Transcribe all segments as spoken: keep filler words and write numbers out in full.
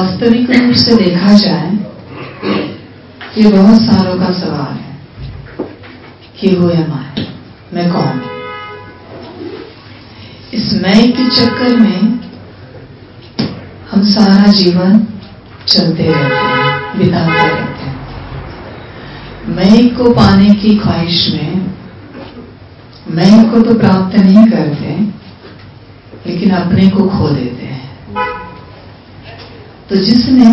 वास्तविक रूप से देखा जाए, ये बहुत सालों का सवाल है कि हु एम आई, मैं कौन। इस मैं के चक्कर में हम सारा जीवन चलते रहते हैं, बिताते रहते हैं। मैं को पाने की ख्वाहिश में मैं को तो प्राप्त नहीं करते, लेकिन अपने को खो देते हैं। तो जिसने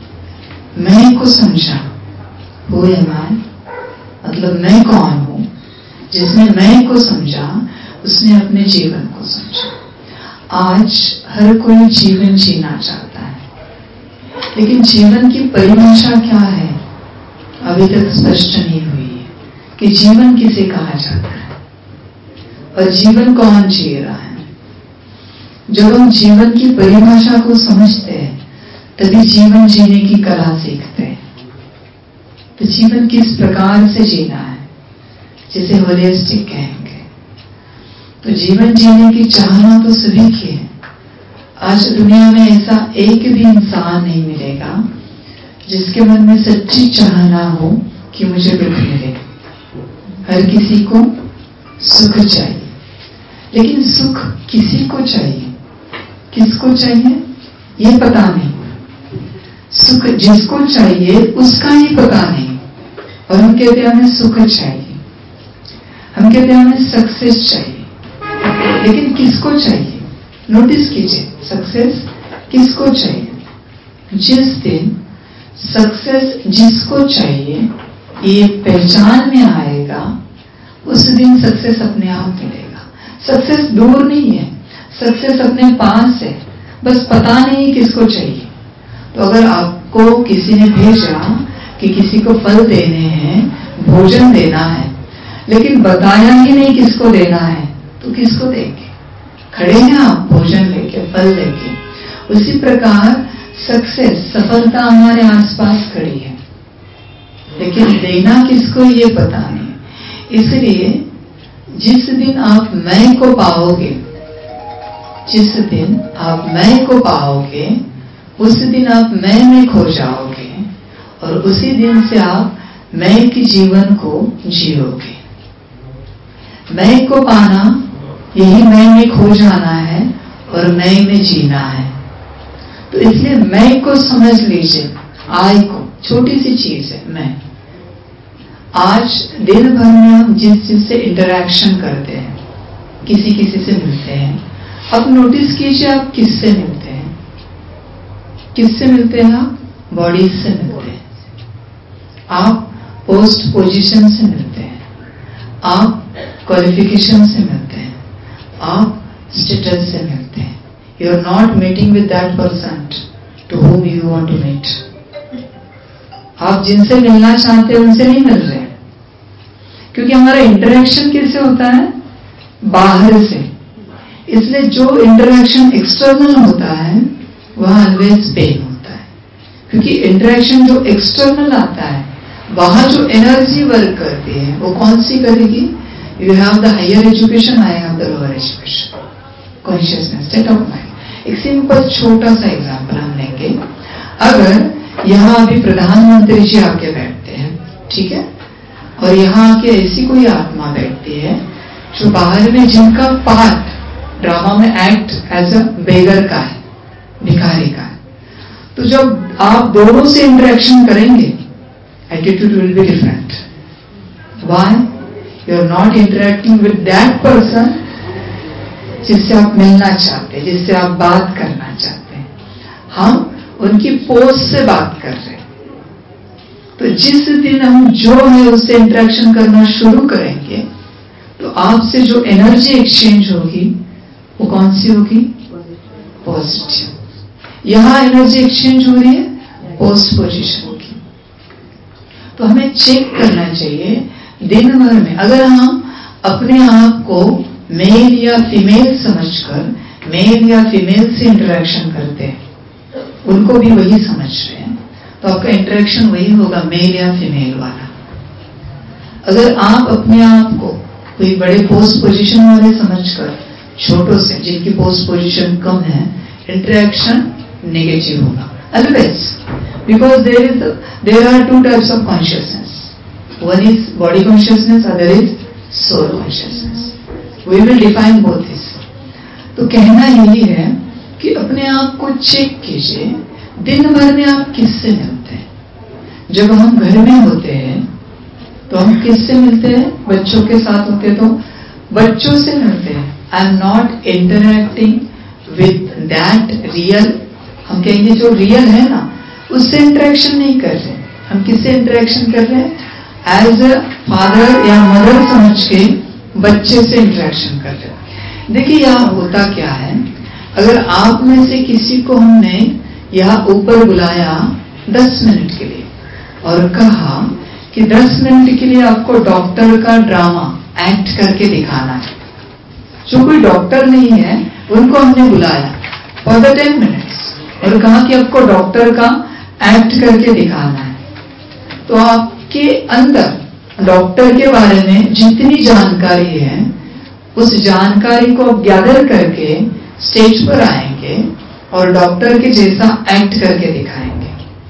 मैं को समझा, हु एम आई, मतलब मैं कौन हूं, जिसने मैं को समझा उसने अपने जीवन को समझा। आज हर कोई जीवन जीना चाहता है, लेकिन जीवन की परिभाषा क्या है अभी तक स्पष्ट नहीं हुई है कि जीवन किसे कहा जाता है और जीवन कौन जी रहा है। जब हम जीवन की परिभाषा को समझते हैं तभी जीवन जीने की कला सीखते हैं। तो जीवन किस प्रकार से जीना है, जिसे होलिस्टिक कहेंगे। तो जीवन जीने की चाहना तो सभी की है। आज दुनिया में ऐसा एक भी इंसान नहीं मिलेगा जिसके मन में सच्ची चाहना हो कि मुझे दुख मिले। हर किसी को सुख चाहिए, लेकिन सुख किसी को चाहिए, किसको चाहिए ये पता नहीं। सुख जिसको चाहिए उसका ही पता नहीं, और हम कहते हैं हमें सुख चाहिए, हम कहते हैं हमें सक्सेस चाहिए, लेकिन किसको चाहिए। नोटिस कीजिए, सक्सेस किसको चाहिए। जिस दिन सक्सेस जिसको चाहिए ये पहचान में आएगा, उस दिन सक्सेस अपने आप मिलेगा। सक्सेस दूर नहीं है, सक्सेस अपने पास है, बस पता नहीं किसको चाहिए। तो अगर आपको किसी ने भेजा कि किसी को फल देने हैं, भोजन देना है, लेकिन बताया ही नहीं किसको देना है, तो किसको देंगे। खड़े हैं आप भोजन लेके, फल लेके। उसी प्रकार सक्सेस, सफलता हमारे आसपास खड़ी है, लेकिन देना किसको ये पता नहीं। इसलिए जिस दिन आप मैं को पाओगे, जिस दिन आप मैं को पाओगे, उस दिन आप मैं में खो जाओगे, और उसी दिन से आप मैं के जीवन को जियोगे। मैं को पाना यही मैं में खो जाना है और मैं में जीना है। तो इसलिए मैं को समझ लीजिए, आई को, छोटी सी चीज है मैं। आज दिन भर में हम जिस चीज से इंटरैक्शन करते हैं, किसी किसी से मिलते हैं, अब नोटिस कीजिए आप किससे मिलते हैं। किससे मिलते हैं आप? बॉडीज से मिलते हैं, आप पोस्ट पोजीशन से मिलते हैं, आप क्वालिफिकेशन से मिलते हैं, आप स्टेटस से मिलते हैं। You are not meeting with that person to whom you want to meet. आप जिनसे मिलना चाहते हैं उनसे नहीं मिल रहे, क्योंकि हमारा इंटरेक्शन किससे होता है? बाहर से। इसलिए जो इंटरेक्शन एक्सटर्नल होता है वह ऑलवेज पेन होता है, क्योंकि इंटरेक्शन जो एक्सटर्नल आता है, वहां जो एनर्जी वर्क करती है वो कौन सी करेगी? You have the higher education, I have the lower education, consciousness, state of mind. एक सिंपल छोटा सा एग्जांपल हम लेंगे। अगर यहाँ अभी प्रधानमंत्री जी आके बैठते हैं, ठीक है, और यहाँ आके ऐसी कोई आत्मा बैठती है जो बाहर में जिनका पार्ट ड्रामा में एक्ट एज अ बेगर का है, भिखारी का है, तो जब आप दोनों से इंटरेक्शन करेंगे attitude will be different. Why? You are not interacting with that person जिससे आप मिलना चाहते हैं, जिससे आप बात करना चाहते हैं। हम उनकी पोज से बात कर रहे हैं। तो जिस दिन हम जो है उससे इंटरेक्शन करना शुरू करेंगे, तो आपसे जो एनर्जी एक्सचेंज होगी वो कौन सी होगी? पॉजिटिव। यहां एनर्जी एक्सचेंज हो रही है, पोस्ट पोजीशन होगी। तो हमें चेक करना चाहिए दिन भर में, अगर हम अपने आप को मेल या फीमेल समझकर मेल या फीमेल से इंटरेक्शन करते हैं, उनको भी वही समझ रहे हैं, तो आपका इंटरेक्शन वही होगा, मेल या फीमेल वाला। अगर आप अपने आप को कोई बड़े पोस्ट पोजीशन वाले समझकर छोटों से जिनकी पोस्ट पोजीशन कम है, इंटरेक्शन नेगेटिव होगा। always, because there is a, there are two types of consciousness. One is body consciousness, other is soul consciousness. We will define both this. तो कहना यही है कि अपने आप को चेक कीजिए, दिन भर में आप किससे मिलते हैं? जब हम घर में होते हैं तो हम किससे मिलते हैं? बच्चों के साथ होते तो बच्चों से मिलते हैं. I am not interacting with that real, हम कहेंगे जो रियल है ना, उससे इंटरेक्शन नहीं कर रहे. हम किससे इंटरेक्शन कर रहे हैं? एज अ फादर या मदर समझ के बच्चे से इंटरेक्शन कर रहे हैं. देखिए यहाँ होता क्या है, अगर आप में से किसी को हमने यहाँ ऊपर बुलाया दस मिनट के लिए और कहा कि दस मिनट के लिए आपको डॉक्टर का ड्रामा एक्ट करके दिखाना है. जो कोई डॉक्टर नहीं है उनको हमने बुलाया फॉर द टेन मिनट्स और कहा कि आपको डॉक्टर का एक्ट करके दिखाना है. तो आपके अंदर डॉक्टर के बारे में जितनी जानकारी है उस जानकारी को आप गैदर करके स्टेज पर आएंगे और डॉक्टर के जैसा एक्ट करके दिखाएंगे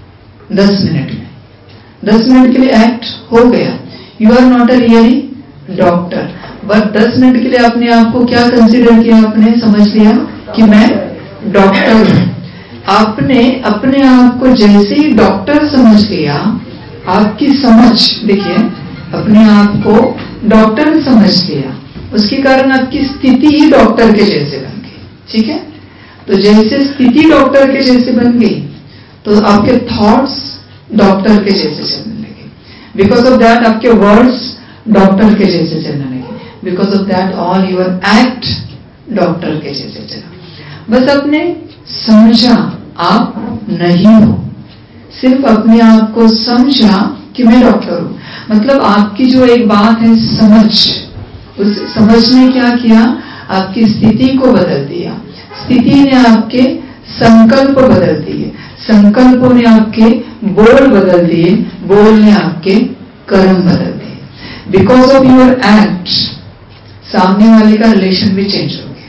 दस मिनट में. दस मिनट के लिए एक्ट हो गया. You are not a really doctor, but दस मिनट के लिए आपने आपको क्या कंसीडर किया? आपने समझ लिया कि मैं डॉक्टर हूं. आपने अपने आप को जैसे ही डॉक्टर समझ लिया, आपकी समझ, देखिए, अपने आप को डॉक्टर समझ लिया, उसके कारण आपकी स्थिति ही डॉक्टर के जैसे बन गई. ठीक है? तो जैसे स्थिति डॉक्टर के जैसे बन गई तो आपके थॉट्स डॉक्टर के जैसे चलने लगे. बिकॉज ऑफ दैट आपके वर्ड्स डॉक्टर के जैसे चलने लगे. Because of that all your act doctor के जैसे चला. बस आपने समझा आप नहीं हो, सिर्फ अपने आप को समझा कि मैं डॉक्टर हूं. मतलब आपकी जो एक बात है समझ, उस समझ ने क्या किया? आपकी स्थिति को बदल दिया. स्थिति ने आपके संकल्प बदल दिए, संकल्पों ने आपके बोल बदल दिए, बोल ने आपके कर्म बदल दिए. बिकॉज ऑफ योर एक्ट सामने वाले का रिलेशन भी चेंज हो गया.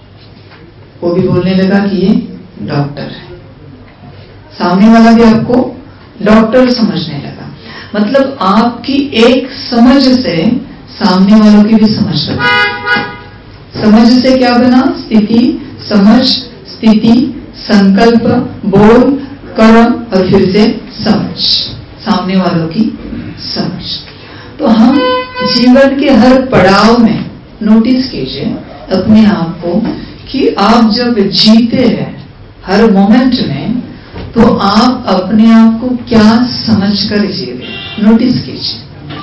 वो भी बोलने लगा कि ये डॉक्टर है. सामने वाला भी आपको डॉक्टर समझने लगा. मतलब आपकी एक समझ से सामने वालों की भी समझ बनी. समझ से क्या बना? स्थिति, समझ, स्थिति, संकल्प, बोल, कर्म और फिर से समझ, सामने वालों की समझ. तो हम जीवन के हर पड़ाव में नोटिस कीजिए अपने आप को कि आप जब जीते हैं हर मोमेंट में तो आप अपने आप को क्या समझकर जी रहे हैं. नोटिस कीजिए.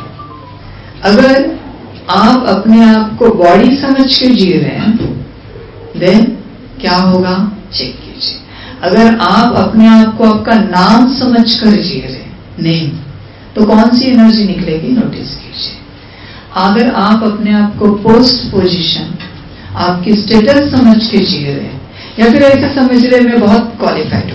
अगर आप अपने आप को बॉडी समझ के जी रहे हैं देन क्या होगा? चेक कीजिए. अगर आप अपने आप को आपका नाम समझ कर जी रहे हैं, नेम, तो कौन सी एनर्जी निकलेगी? नोटिस कीजिए. अगर आप अपने आप को पोस्ट पोजीशन, आपकी स्टेटस समझ के जी रहे हैं या फिर ऐसा समझ रहे मैं बहुत क्वालिफाइड हूं,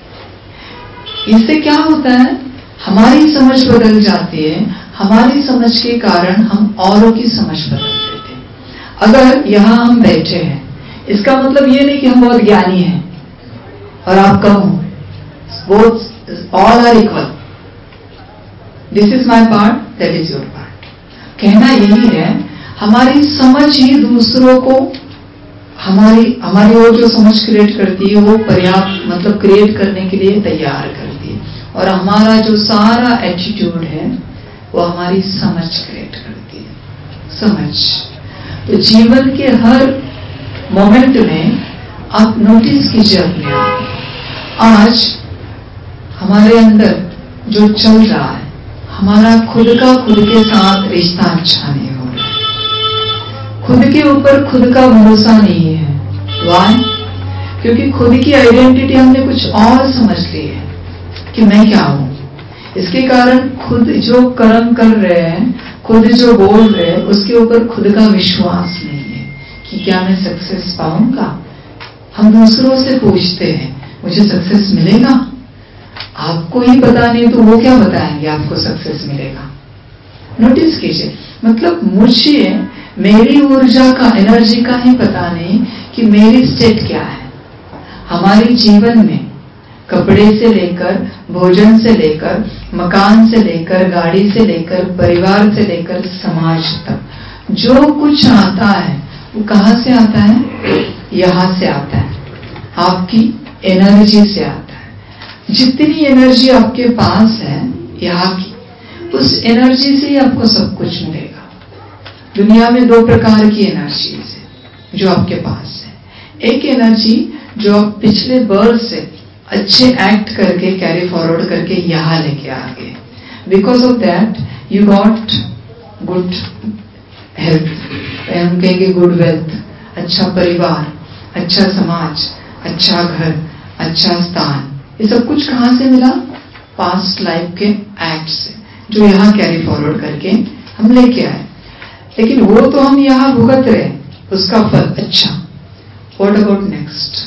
इससे क्या होता है? हमारी समझ बदल जाती है. हमारी समझ के कारण हम औरों की समझ बदल देते हैं. अगर यहां हम बैठे हैं, इसका मतलब ये नहीं कि हम बहुत ज्ञानी हैं और आप कम हो. Both all are equal. This is my part, that is your part. कहना यही है, हमारी समझ ही दूसरों को हमारी हमारी ओर जो समझ क्रिएट करती है वो पर्याप्त, मतलब क्रिएट करने के लिए तैयार करती है. और हमारा जो सारा एटीट्यूड है वो हमारी समझ क्रिएट करती है. समझ. तो जीवन के हर मोमेंट में आप नोटिस कीजिए अपने आप. आज हमारे अंदर जो चल रहा है, हमारा खुद का खुद के साथ रिश्ता अच्छा नहीं हो रहा है. खुद के ऊपर खुद का भरोसा नहीं है. वाई? क्योंकि खुद की आइडेंटिटी हमने कुछ और समझ ली है कि मैं क्या हूं. इसके कारण खुद जो कर्म कर रहे हैं, खुद जो बोल रहे हैं, उसके ऊपर खुद का विश्वास नहीं है कि क्या मैं सक्सेस पाऊंगा. हम दूसरों से पूछते हैं मुझे सक्सेस मिलेगा. आपको ही पता नहीं तो वो क्या बताएंगे आपको सक्सेस मिलेगा. नोटिस कीजिए. मतलब मुझे मेरी ऊर्जा का, एनर्जी का ही पता नहीं कि मेरी स्टेट क्या है. हमारे जीवन में कपड़े से लेकर, भोजन से लेकर, मकान से लेकर, गाड़ी से लेकर, परिवार से लेकर समाज तक, जो कुछ आता है वो कहाँ से आता है? यहाँ से आता है, आपकी एनर्जी से आता है। जितनी एनर्जी आपके पास है यहाँ की, उस एनर्जी से ही आपको सब कुछ मिलेगा। दुनिया में दो प्रकार की एनर्जीज है जो आपके पास है। एक एनर्जी जो आप पिछले बर्थ से अच्छे एक्ट करके कैरी फॉरवर्ड करके यहाँ लेके आ गए, because of that you got good health, हम कहेंगे गुड वेल्थ, अच्छा परिवार, अच्छा समाज, अच्छा घर, अच्छा स्थान। ये सब कुछ कहाँ से मिला? पास्ट लाइफ के एक्ट से, जो यहाँ कैरी फॉरवर्ड करके हम लेके आए। लेकिन वो तो हम यहाँ भुगत रहे, उसका फल अच्छा। What about next?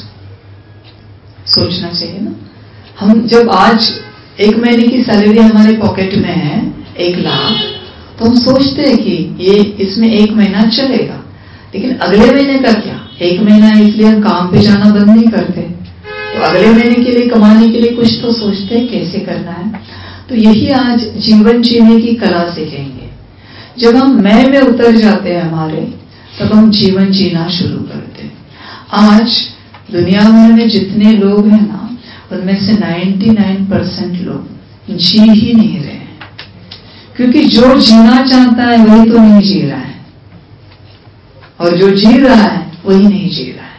सोचना चाहिए ना। हम जब आज एक महीने की सैलरी हमारे पॉकेट में है एक लाख, तो हम सोचते हैं कि ये इसमें एक महीना चलेगा, लेकिन अगले महीने का क्या? एक महीना है इसलिए हम काम पे जाना बंद नहीं करते, तो अगले महीने के लिए कमाने के लिए कुछ तो सोचते हैं कैसे करना है। तो यही आज जीवन जीने की कला सीखेंगे। जब हम मैं में उतर जाते हैं हमारे, तब हम जीवन जीना शुरू करते हैं। आज दुनिया भर में जितने लोग हैं ना, उनमें से निन्यानवे परसेंट लोग जी ही नहीं रहे हैं, क्योंकि जो जीना चाहता है वही तो नहीं जी रहा है, और जो जी रहा है वही नहीं जी रहा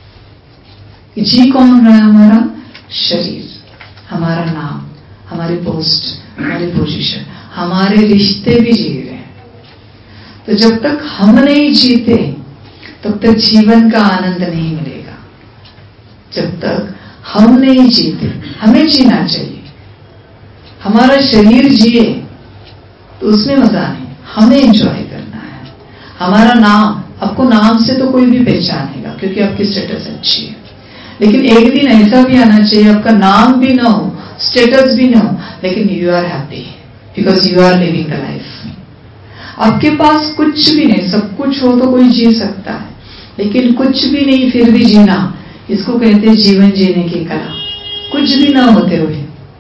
है। जी कौन रहा है? हमारा शरीर, हमारा नाम, हमारी पोस्ट, हमारी पोजीशन, हमारे रिश्ते भी जी रहे हैं। तो जब तक हम नहीं जीते तब तक जीवन का आनंद नहीं मिलेगा। जब तक हम नहीं जीते, हमें जीना चाहिए। हमारा शरीर जिए तो उसमें मजा नहीं, हमें एंजॉय करना है। हमारा नाम, आपको नाम से तो कोई भी पहचानेगा क्योंकि आपकी स्टेटस अच्छी है, लेकिन एक दिन ऐसा भी आना चाहिए आपका नाम भी ना हो, स्टेटस भी ना हो, लेकिन you are happy because you are living the life. आपके पास कुछ भी नहीं, सब कुछ हो तो कोई जी सकता है, लेकिन कुछ भी नहीं फिर भी जीना, इसको कहते हैं जीवन जीने की कला। कुछ भी ना होते हुए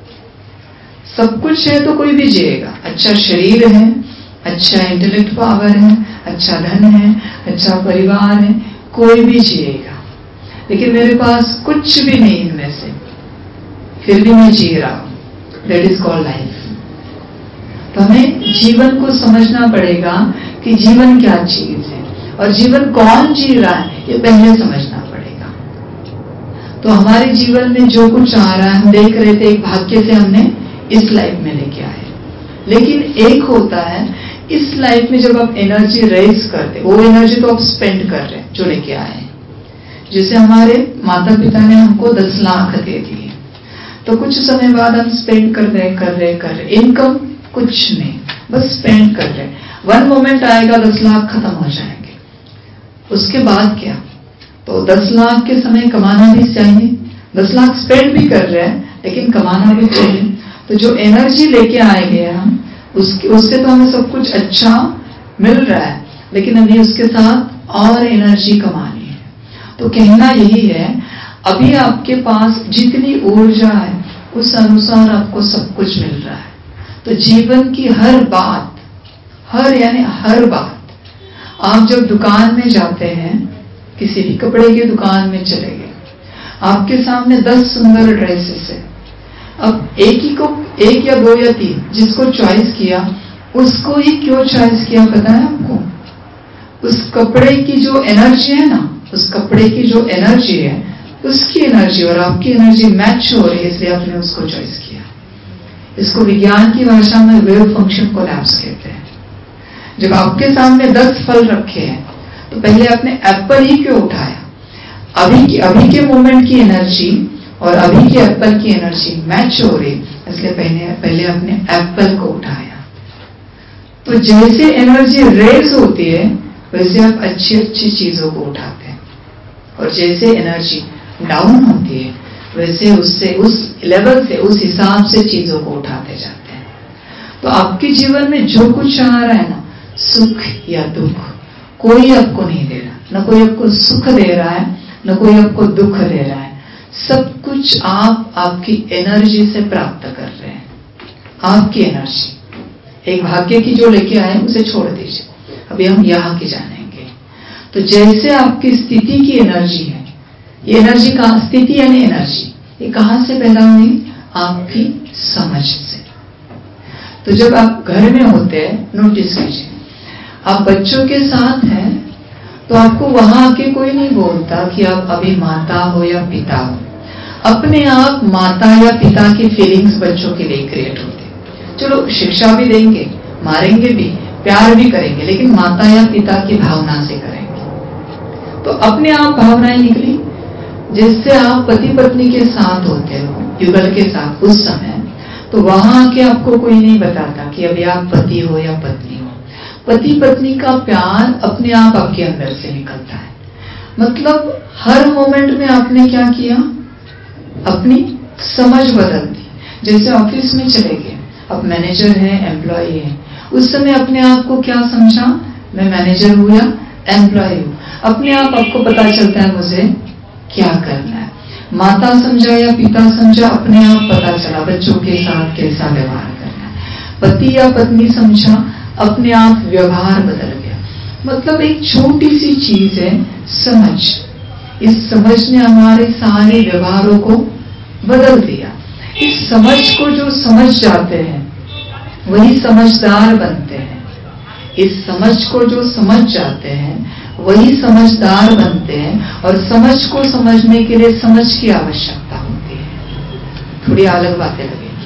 सब कुछ है तो कोई भी जिएगा। अच्छा शरीर है, अच्छा इंटेलेक्ट पावर है, अच्छा धन है, अच्छा परिवार है, कोई भी जिएगा। लेकिन मेरे पास कुछ भी नहीं इनमें से, फिर भी मैं जी रहा हूं, दैट इज कॉल्ड लाइफ। तो हमें जीवन को समझना पड़ेगा कि जीवन क्या चीज है और जीवन कौन जी रहा है, ये पहले समझना पड़ेगा। तो हमारे जीवन में जो कुछ आ रहा है, हम देख रहे थे, एक भाग्य से हमने इस लाइफ में लेके आए। लेकिन एक होता है इस लाइफ में जब आप एनर्जी रेज करते, वो एनर्जी तो आप स्पेंड कर रहे हैं जो लेके आए। जैसे हमारे माता पिता ने हमको दस लाख दे दिए, तो कुछ समय बाद हम स्पेंड कर रहे कर रहे कर रहे इनकम कुछ नहीं, बस स्पेंड कर रहे। वन मोमेंट आएगा दस लाख खत्म हो जाएंगे, उसके बाद क्या? तो दस लाख के समय कमाना भी चाहिए, दस लाख स्पेंड भी कर रहे हैं लेकिन कमाना भी चाहिए। तो जो एनर्जी लेके आएंगे हम, उसके उससे तो हमें सब कुछ अच्छा मिल रहा है, लेकिन अभी उसके साथ और एनर्जी कमानी है। तो कहना यही है, अभी आपके पास जितनी ऊर्जा है उस अनुसार आपको सब कुछ मिल रहा है। तो जीवन की हर बात, हर यानी हर बात, आप जब दुकान में जाते हैं, किसी भी कपड़े की दुकान में चले गए, आपके सामने दस सुंदर ड्रेसेस है। अब एक ही को, एक या दो या तीन, जिसको चॉइस किया उसको ही क्यों चॉइस किया पता है आपको? उस कपड़े की जो एनर्जी है ना, उस कपड़े की जो एनर्जी है, उसकी एनर्जी और आपकी एनर्जी मैच हो रही है, इसलिए आपने उसको चॉइस किया। इसको विज्ञान की भाषा में वेव फंक्शन कोलैप्स कहते हैं। जब आपके सामने दस फल रखे हैं, तो पहले आपने एप्पल ही क्यों उठाया? अभी की अभी के मोमेंट की एनर्जी और अभी के एप्पल की एनर्जी मैच हो रही, इसलिए पहले पहले आपने एप्पल को उठाया। तो जैसे एनर्जी रेज होती है वैसे आप अच्छी अच्छी चीजों को उठाते हैं, और जैसे एनर्जी डाउन होती है वैसे उससे उस लेवल से उस हिसाब से चीजों को उठाते जाते हैं। तो आपके जीवन में जो कुछ आ रहा है ना, सुख या दुख, कोई आपको नहीं दे रहा, न कोई आपको सुख दे रहा है न कोई आपको दुख दे रहा है। सब कुछ आप आपकी एनर्जी से प्राप्त कर रहे हैं। आपकी एनर्जी, एक भाग्य की जो लेके आए उसे छोड़ दीजिए, अभी हम यहाँ की जानेंगे। तो जैसे आपकी स्थिति की एनर्जी है, ये एनर्जी कहाँ, स्थिति यानी एनर्जी, ये कहाँ से पैदा हुई? आपकी समझ से। तो जब आप घर में होते हैं, नोटिस कीजिए, आप बच्चों के साथ हैं तो आपको वहां आके कोई नहीं बोलता कि आप अभी माता हो या पिता हो। अपने आप माता या पिता की फीलिंग्स बच्चों के लिए क्रिएट होती है। चलो शिक्षा भी देंगे, मारेंगे भी, प्यार भी करेंगे, लेकिन माता या पिता की भावना से करेंगे। तो अपने आप भावनाएं निकली। जिससे आप पति पत्नी के साथ होते हो, युगल के साथ उस समय, तो वहां आके आपको कोई नहीं बताता कि अभी आप पति हो या पत्नी हो। पति पत्नी का प्यार अपने आप आपके अंदर से निकलता है। मतलब हर मोमेंट में आपने क्या किया? अपनी समझ बदल दी। जैसे ऑफिस में चले गए, अब मैनेजर है, एम्प्लॉय है, उस समय अपने आप को क्या समझा? मैं मैनेजर हूं या एम्प्लॉय हूं। अपने आप आपको पता चलता है मुझे क्या करना है। माता समझा या पिता समझा, अपने आप पता चला बच्चों के साथ कैसा व्यवहार करना है। पति या पत्नी समझा, अपने आप व्यवहार बदल गया। मतलब एक छोटी सी चीज है समझ। इस समझ ने हमारे सारे व्यवहारों को बदल दिया। इस समझ को जो समझ जाते हैं वही समझदार बनते हैं। इस समझ को जो समझ जाते हैं वही समझदार बनते हैं। और समझ को समझने के लिए समझ की आवश्यकता होती है। थोड़ी अलग बातें लगेंगी।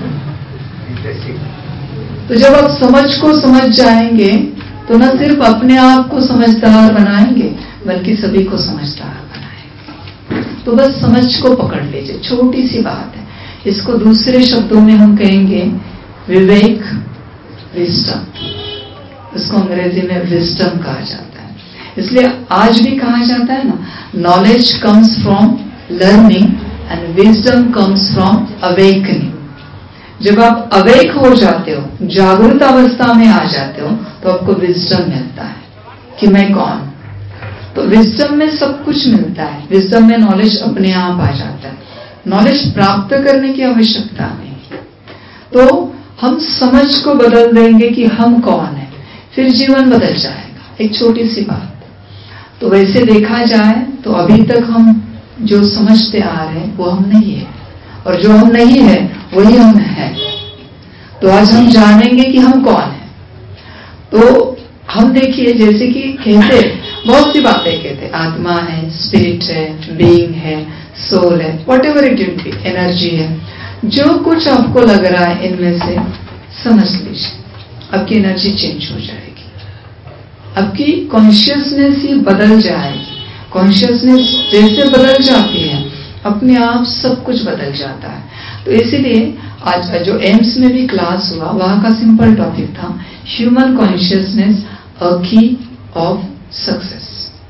तो जब आप समझ को समझ जाएंगे तो न सिर्फ अपने आप को समझदार बनाएंगे बल्कि सभी को समझदार बनाएंगे। तो बस समझ को पकड़ लीजिए, छोटी सी बात है। इसको दूसरे शब्दों में हम कहेंगे विवेक, विस्डम। इसको अंग्रेजी में विस्डम कहा जाता है। इसलिए आज भी कहा जाता है ना, knowledge comes from learning and wisdom comes from awakening. जब आप अवेक हो जाते हो, जागृत अवस्था में आ जाते हो, तो आपको विजडम मिलता है कि मैं कौन। तो विजडम में सब कुछ मिलता है। विजडम में नॉलेज अपने आप आ जाता है। नॉलेज प्राप्त करने की आवश्यकता नहीं। तो हम समझ को बदल देंगे कि हम कौन है, फिर जीवन बदल जाएगा। एक छोटी सी बात। तो वैसे देखा जाए तो अभी तक हम जो समझते आ रहे हैं वो हम नहीं है, और जो हम नहीं है वही हम है। तो आज हम जानेंगे कि हम कौन है। तो हम देखिए, जैसे कि कहते बहुत सी बातें कहते, आत्मा है, स्पिरिट है, बीइंग है, सोल है, whatever it it be, energy है। जो कुछ आपको लग रहा है इनमें से समझ लीजिए, आपकी एनर्जी चेंज हो जाएगी। आपकी कॉन्शियसनेस ही बदल जाएगी। कॉन्शियसनेस जैसे बदल जाती है, अपने आप सब कुछ बदल जाता है। तो इसीलिए आज जो एम्स में भी क्लास हुआ, वहां का सिंपल टॉपिक था human consciousness a key of success.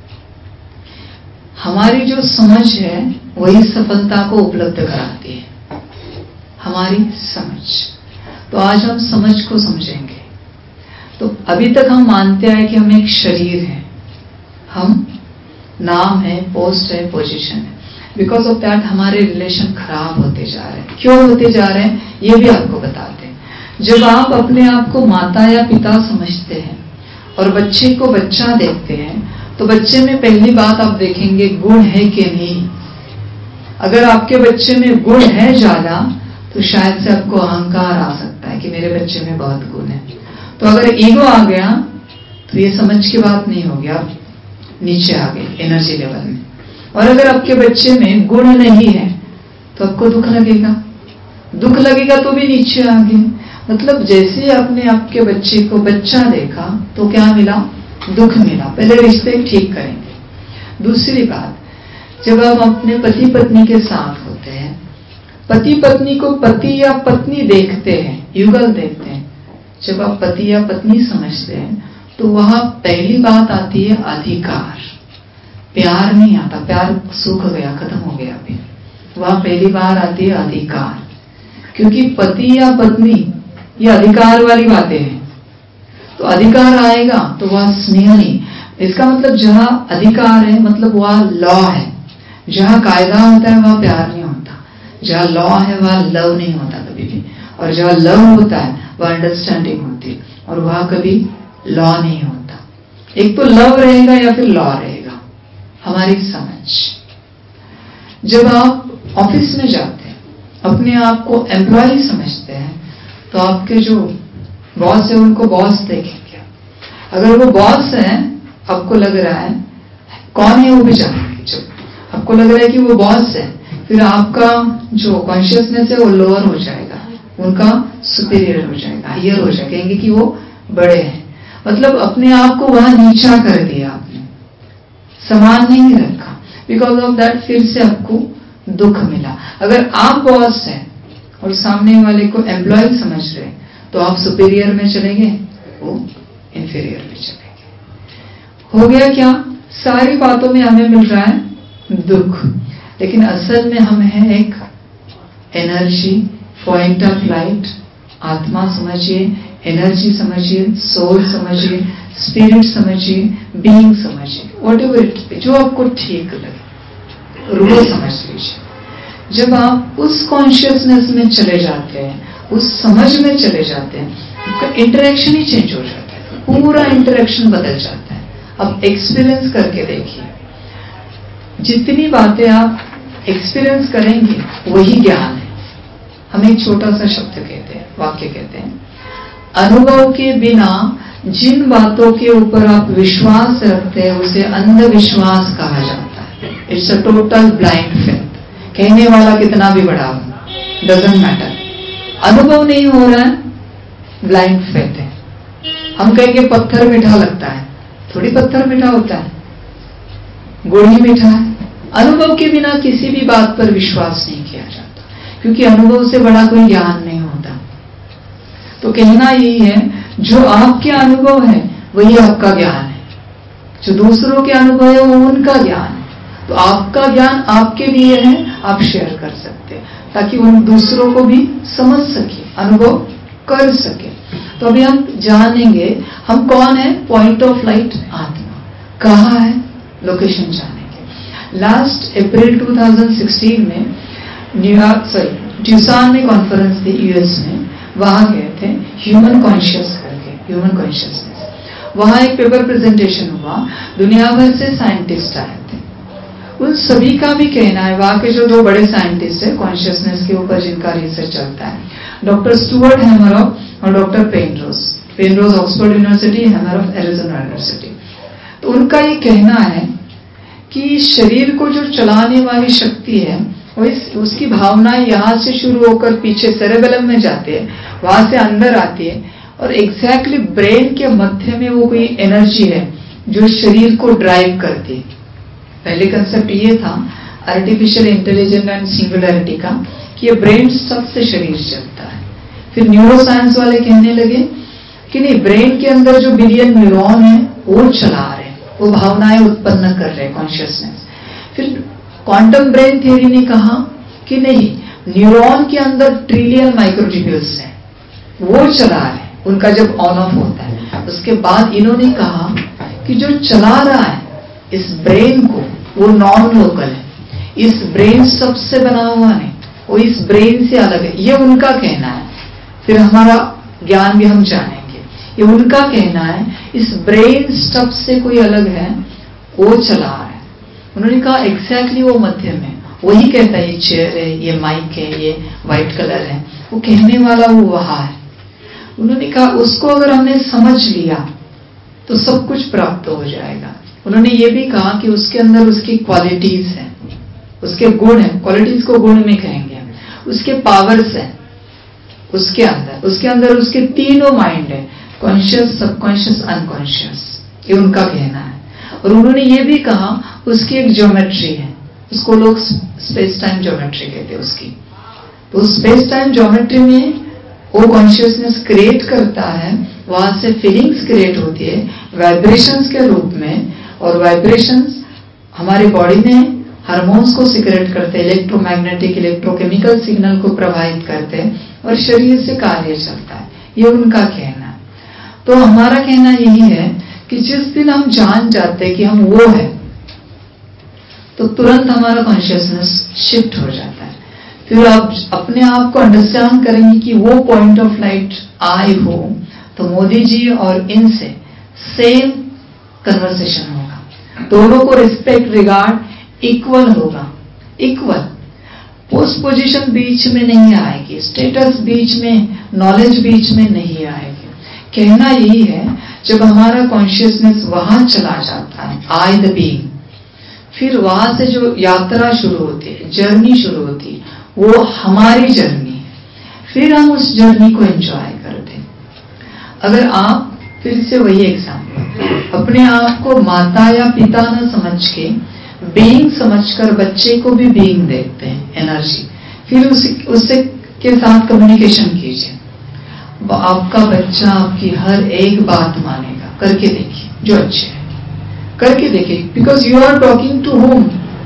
हमारी जो समझ है वही सफलता को उपलब्ध कराती है, हमारी समझ। तो आज हम समझ को समझेंगे। तो अभी तक हम मानते हैं कि हम एक शरीर है, हम नाम है, पोस्ट है, पोजीशन है। बिकॉज ऑफ दैट हमारे रिलेशन खराब होते जा रहे हैं। क्यों होते जा रहे हैं ये भी आपको बताते हैं। जब आप अपने आप को माता या पिता समझते हैं और बच्चे को बच्चा देखते हैं, तो बच्चे में पहली बात आप देखेंगे गुण है कि नहीं। अगर आपके बच्चे में गुण है ज्यादा, तो शायद से आपको अहंकार आ सकता है कि मेरे बच्चे में बहुत गुण है। तो अगर ईगो आ गया तो ये समझ की बात नहीं होगी, आप नीचे आ गए एनर्जी लेवल में। और अगर आपके बच्चे में गुण नहीं है तो आपको दुख लगेगा, दुख लगेगा तो भी नीचे आ गए। मतलब जैसे आपने आपके बच्चे को बच्चा देखा तो क्या मिला? दुख मिला। पहले रिश्ते ठीक करेंगे। दूसरी बात, जब आप अपने पति पत्नी के साथ होते हैं, पति पत्नी को पति या पत्नी देखते हैं, युगल देखते हैं। जब आप पति या पत्नी समझते हैं तो वहां पहली बात आती है अधिकार। प्यार नहीं आता, प्यार सूख गया, खत्म हो गया। अभी वहां पहली बार आती है अधिकार, क्योंकि पति या पत्नी ये अधिकार वाली बातें हैं। तो अधिकार आएगा तो वह स्नेह नहीं। इसका मतलब जहां अधिकार है मतलब वह लॉ है। जहां कायदा होता है वहां प्यार नहीं होता, जहां लॉ है वहां लव नहीं होता कभी भी, और जहां लव होता है वहां अंडरस्टैंडिंग होती है, और वहां कभी लॉ नहीं होता। एक तो लव रहेगा या फिर लॉ रहेगा। हमारी समझ, जब आप ऑफिस में जाते हैं, अपने आप को एम्प्लॉय समझते हैं, तो आपके जो बॉस है उनको बॉस देखेंगे। अगर वो बॉस है, आपको लग रहा है कौन है वो भी जानेंगे। जब आपको लग रहा है कि वो बॉस है, फिर आपका जो कॉन्शियसनेस है वो लोअर हो जाएगा, उनका सुपीरियर हो जाएगा, हायर हो जाएगा, कहेंगे कि वो बड़े हैं। मतलब अपने आप को वहां नीचा कर दिया आपने, समान नहीं रखा। बिकॉज ऑफ दैट फिर से आपको दुख मिला। अगर आप बॉस हैं और सामने वाले को एम्प्लॉय समझ रहे हैं, तो आप सुपीरियर में चलेंगे, वो इंफीरियर में चलेंगे। हो गया क्या? सारी बातों में हमें मिल रहा है दुख, लेकिन असल में हम हैं एक एनर्जी, पॉइंट ऑफ लाइट। आत्मा समझिए, एनर्जी समझिए, सोल समझिए, स्पिरिट समझिए, बीइंग समझिए, वॉट एवर इट, जो आपको ठीक लगे वो समझ लीजिए। जब आप उस कॉन्शियसनेस में चले जाते हैं, उस समझ में चले जाते हैं, आपका इंटरेक्शन ही चेंज हो जाता है, पूरा इंटरेक्शन बदल जाता है। अब एक्सपीरियंस करके देखिए, जितनी बातें आप एक्सपीरियंस करेंगे वही ज्ञान है। हम एक छोटा सा शब्द कहते हैं, वाक्य कहते हैं, अनुभव के बिना जिन बातों के ऊपर आप विश्वास रखते हैं उसे अंधविश्वास कहा जाता है। It's a total blind faith. कहने वाला कितना भी बड़ा हो, डजंट मैटर, अनुभव नहीं हो रहा है, ब्लाइंड फेथ है। हम कहेंगे पत्थर मीठा लगता है, थोड़ी पत्थर मीठा होता है, गुड़ ही मीठा है। अनुभव के बिना किसी भी बात पर विश्वास नहीं किया जाता, क्योंकि अनुभव से बड़ा कोई ज्ञान नहीं होता। तो कहना यही है, जो आपके अनुभव है वही आपका ज्ञान है, जो दूसरों के अनुभव है वो उनका ज्ञान है। तो आपका ज्ञान आपके लिए है, आप शेयर कर सकते हैं, ताकि उन दूसरों को भी समझ सके, अनुभव कर सके। तो अभी हम जानेंगे हम कौन है, पॉइंट ऑफ लाइट आत्मा कहाँ है, लोकेशन जानेंगे। लास्ट अप्रैल दो हज़ार सोलह में न्यूयॉर्क सॉरी ट्यूसान में कॉन्फ्रेंस थी यूएस में, वहां गए थे, ह्यूमन कॉन्शियस करके, ह्यूमन कॉन्शियसनेस। वहां एक पेपर प्रेजेंटेशन हुआ, दुनिया भर से साइंटिस्ट आए थे। उन सभी का भी कहना है, वहां के जो दो बड़े साइंटिस्ट है कॉन्शियसनेस के ऊपर जिनका रिसर्च चलता है, डॉक्टर स्टुअर्ट हैमरॉफ और doctor Penrose, Penrose Oxford university, Hameroff Arizona university. तो उनका ये कहना है कि शरीर को जो चलाने वाली शक्ति है वो इस उसकी भावना यहां से शुरू होकर पीछे सेरेबेलम में जाती है, वहां से अंदर आती है, और एग्जैक्टली ब्रेन के मध्य में वो कोई एनर्जी है जो शरीर को ड्राइव करती है। पहले कंसेप्ट ये था आर्टिफिशियल इंटेलिजेंस एंड सिंगुलैरिटी का, कि ये ब्रेन स्टफ से शरीर चलता है। फिर न्यूरोसाइंस वाले कहने लगे कि नहीं, ब्रेन के अंदर जो बिलियन न्यूरॉन है वो चला रहे हैं, वो भावनाएं उत्पन्न कर रहे हैं, कॉन्शियसनेस। फिर क्वांटम ब्रेन थ्योरी ने कहा कि नहीं, न्यूरॉन के अंदर ट्रिलियन माइक्रोट्यूब्यूल्स हैं, वो चला रहे हैं, उनका जब ऑन ऑफ होता है। उसके बाद इन्होंने कहा कि जो चला रहा है इस ब्रेन को वो नॉन लोकल है, इस ब्रेन स्टफ से बना हुआ नहीं, वो इस ब्रेन से अलग है, ये उनका कहना है। फिर हमारा ज्ञान भी हम जानेंगे, ये उनका कहना है, इस ब्रेन स्टफ से कोई अलग है, वो चला रहा है। उन्होंने कहा एग्जैक्टली वो मध्य में, वही कहता है ये चेयर है, ये माइक है, ये व्हाइट कलर है, वो कहने वाला वो वहां है। उन्होंने कहा उसको अगर हमने समझ लिया तो सब कुछ प्राप्त हो जाएगा। उन्होंने ये भी कहा कि उसके अंदर उसकी क्वालिटीज हैं, उसके गुण हैं, क्वालिटीज को गुण में कहेंगे, उसके पावर्स हैं उसके अंदर, उसके अंदर उसके तीनों माइंड है, कॉन्शियस, सबकॉन्शियस, अनकॉन्शियस, ये उनका कहना है। और उन्होंने ये भी कहा उसकी एक ज्योमेट्री है, उसको लोग स्पेस टाइम ज्योमेट्री कहते हैं उसकी। तो स्पेस टाइम ज्योमेट्री में वो कॉन्शियसनेस क्रिएट करता है, वहां से फीलिंग्स क्रिएट होती है वाइब्रेशंस के रूप में, और वाइब्रेशंस हमारे बॉडी में हार्मोन्स को सिक्रेट करते हैं, इलेक्ट्रोमैग्नेटिक, इलेक्ट्रोकेमिकल सिग्नल को प्रभावित करते हैं, और शरीर से कार्य चलता है, ये उनका कहना है। तो हमारा कहना यही है कि जिस दिन हम जान जाते हैं कि हम वो है, तो तुरंत हमारा कॉन्शियसनेस शिफ्ट हो जाता है। फिर आप अपने आप को अंडरस्टैंड करेंगे कि वो पॉइंट ऑफ लाइट आई हो तो मोदी जी और इनसे सेम कन्वर्सेशन होगा, दोनों को रिस्पेक्ट रिगार्ड इक्वल होगा, इक्वल। पोस्ट पोजीशन बीच में नहीं आएगी, स्टेटस बीच में, नॉलेज बीच में नहीं आएगी। कहना यही है, जब हमारा कॉन्शियसनेस वहां चला जाता है, आई द बीइंग, फिर वहां से जो यात्रा शुरू होती है, जर्नी शुरू होती है, वो हमारी जर्नी है। फिर हम उस जर्नी को एंजॉय करते हैं। अगर आप, फिर से वही एग्जाम्पल, अपने आप को माता या पिता न समझ के बीइंग समझकर बच्चे को भी बीइंग देखते हैं, एनर्जी, फिर उस, उससे के साथ कम्युनिकेशन कीजिए। आपका बच्चा आपकी हर एक बात मानेगा। करके देखिए जो अच्छे है, करके देखिए। Because you are talking to whom,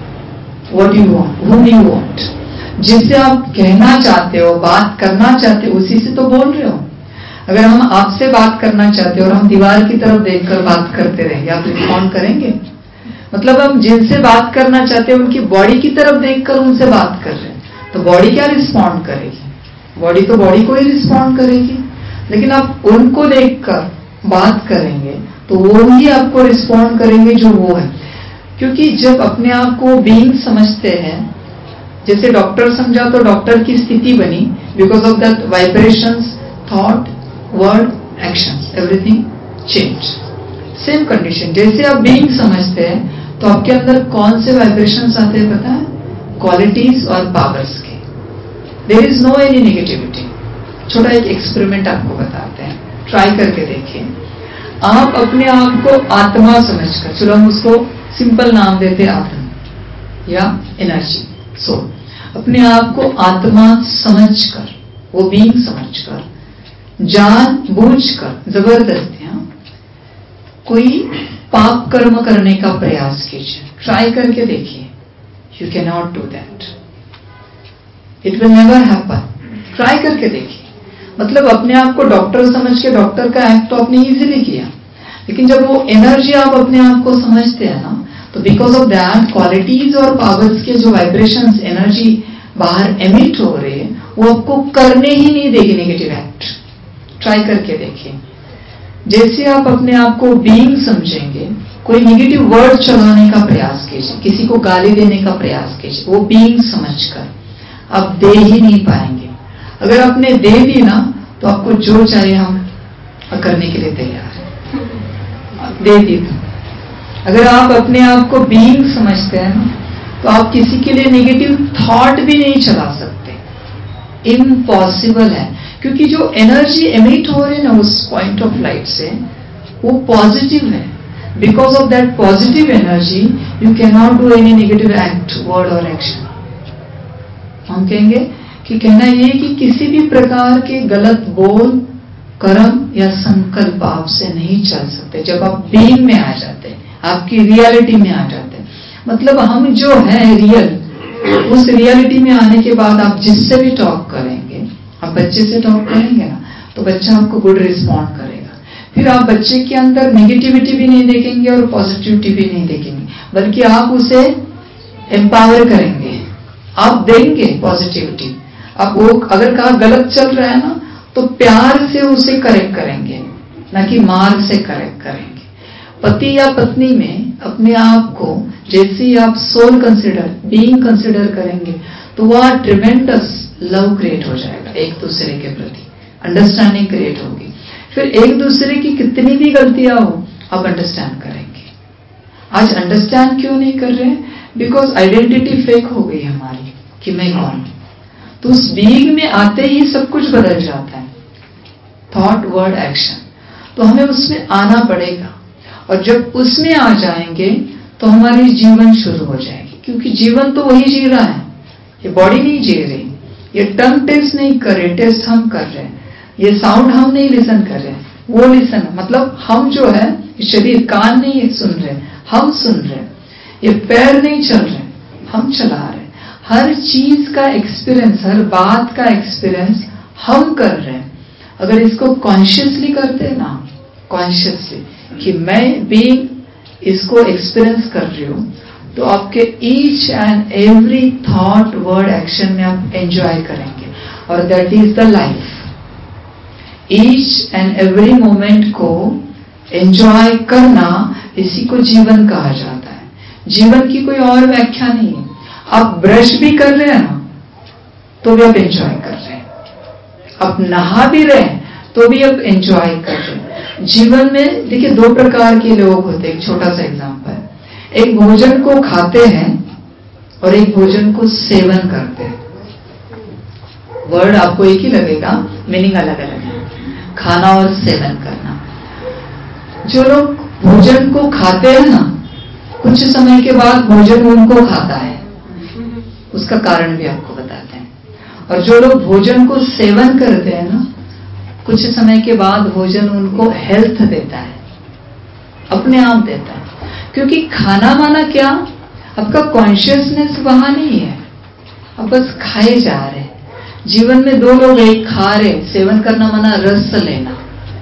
what you want, whom you want, जिससे आप कहना चाहते हो, बात करना चाहते हो, उसी से तो बोल रहे हो। अगर हम आपसे बात करना चाहते हो और हम दीवार की तरफ देखकर बात करते रहेंगे, आप रिस्पॉन्ड करेंगे? मतलब हम जिनसे बात करना चाहते हैं उनकी बॉडी की तरफ देखकर उनसे बात कर रहे हैं, तो बॉडी क्या रिस्पॉन्ड करेगी? बॉडी तो बॉडी को ही रिस्पॉन्ड करेगी। लेकिन आप उनको देखकर बात करेंगे तो वो ही आपको रिस्पॉन्ड करेंगे जो वो है। क्योंकि जब अपने आप को बीइंग समझते हैं, जैसे डॉक्टर समझा तो डॉक्टर की स्थिति बनी, because of that vibrations, thought, word, actions, everything change. Same condition, जैसे आप बीइंग समझते हैं तो आपके अंदर कौन से वाइब्रेशंस आते हैं पता है? क्वालिटीज और पावर्स के। There is no any negativity. छोटा एक एक्सपेरिमेंट आपको बताते हैं, ट्राई करके देखिए। आप अपने आप को आत्मा समझकर, चलो हम उसको सिंपल नाम देते हैं आत्मा या एनर्जी, सोल। अपने आप को आत्मा समझकर, वो बीइंग समझकर, जान बूझकर, जबरदस्तियां कोई पाप कर्म करने का प्रयास कीजिए। ट्राई करके देखिए। You can not do that, it will never happen. Try करके देखिए। मतलब अपने आप को डॉक्टर समझ के डॉक्टर का एक्ट तो आपने इजीली किया, लेकिन जब वो एनर्जी आप अपने आप को समझते हैं ना, तो बिकॉज ऑफ दैट क्वालिटीज और पावर्स के जो वाइब्रेशंस, एनर्जी बाहर एमिट हो रहे हैं, वो आपको करने ही नहीं देगी नेगेटिव एक्ट। ट्राई करके देखिए। जैसे आप अपने आप को बीइंग समझेंगे, कोई नेगेटिव वर्ड चलाने का प्रयास कीजिए, किसी को गाली देने का प्रयास कीजिए, वो बीइंग समझकर आप दे ही नहीं पाएंगे। अगर आपने दे दी ना, तो आपको जो चाहिए हम करने के लिए तैयार है, दे दी तो। अगर आप अपने आप को बीइंग समझते हैं ना, तो आप किसी के लिए नेगेटिव थॉट भी नहीं चला सकते, इम्पॉसिबल है। क्योंकि जो एनर्जी एमिट हो रही है ना उस पॉइंट ऑफ लाइट से, वो पॉजिटिव है। Because of that positive energy you can not do any negative act, word और एक्शन। हम कहेंगे कि कहना ये कि किसी भी प्रकार के गलत बोल, कर्म या संकल्प आपसे नहीं चल सकते जब आप बीइंग में आ जाते हैं, आपकी रियलिटी में आ जाते हैं। मतलब हम जो है रियल, उस रियलिटी में आने के बाद आप जिससे भी टॉक करेंगे, आप बच्चे से टॉक करेंगे ना, तो बच्चा आपको गुड रिस्पॉन्ड करेगा। फिर आप बच्चे के अंदर नेगेटिविटी भी नहीं देखेंगे और पॉजिटिविटी भी नहीं देखेंगे, बल्कि आप उसे एम्पावर करेंगे, आप देंगे पॉजिटिविटी। आप वो अगर कहा गलत चल रहा है ना, तो प्यार से उसे करेक्ट करेंगे, ना कि मार से करेक्ट करेंगे। पति या पत्नी में अपने आप को जैसे ही आप सोल कंसिडर, बीइंग कंसिडर करेंगे, तो वह ट्रिमेंडस लव क्रिएट हो जाएगा एक दूसरे के प्रति, अंडरस्टैंडिंग क्रिएट होगी। फिर एक दूसरे की कितनी भी गलतियां हो, आप अंडरस्टैंड करेंगे। आज अंडरस्टैंड क्यों नहीं कर रहे हैं? बिकॉज आइडेंटिटी फेक हो गई हमारी कि मैं कौन हूं। तो उस बीइंग में आते ही सब कुछ बदल जाता है, थॉट, वर्ड, एक्शन। तो हमें उसमें आना पड़ेगा, और जब उसमें आ जाएंगे तो हमारी जीवन शुरू हो जाएगी। क्योंकि जीवन तो वही जी रहा है, ये बॉडी नहीं जी रही, ये टंग टेस्ट नहीं कर रहे, टेस्ट हम कर रहे हैं, ये साउंड हम नहीं लिसन कर रहे, वो लिसन, मतलब हम जो है शरीर, कान नहीं सुन रहे, हम सुन रहे, ये पैर नहीं चल रहे, हम चला रहे। हर चीज का एक्सपीरियंस, हर बात का एक्सपीरियंस हम कर रहे हैं। अगर इसको कॉन्शियसली करते हैं ना, कॉन्शियसली कि मैं भी इसको एक्सपीरियंस कर रही हूं, तो आपके each and every thought word action में आप एंजॉय करेंगे, और that is the life. Each and every moment को एंजॉय करना, इसी को जीवन कहा जाता है। जीवन की कोई और व्याख्या नहीं है। आप ब्रश भी कर रहे हैं ना, तो भी आप एंजॉय कर रहे हैं। आप नहा भी रहे हैं तो भी आप एंजॉय कर रहे हैं। जीवन में देखिए दो प्रकार के लोग होते हैं। एक छोटा सा एग्जांपल, एक भोजन को खाते हैं और एक भोजन को सेवन करते हैं। वर्ड आपको एक ही लगेगा, मीनिंग अलग अलग है। खाना और सेवन करना। जो लोग भोजन को खाते हैं ना, कुछ समय के बाद भोजन उनको खाता है, उसका कारण भी आपको बताते हैं। और जो लोग भोजन को सेवन करते हैं ना, कुछ समय के बाद भोजन उनको हेल्थ देता है, अपने आप देता है। क्योंकि खाना माना क्या, आपका कॉन्शियसनेस वहां नहीं है, आप बस खाए जा रहे हैं। जीवन में दो लोग एक खा रहे, सेवन करना माना रस लेना,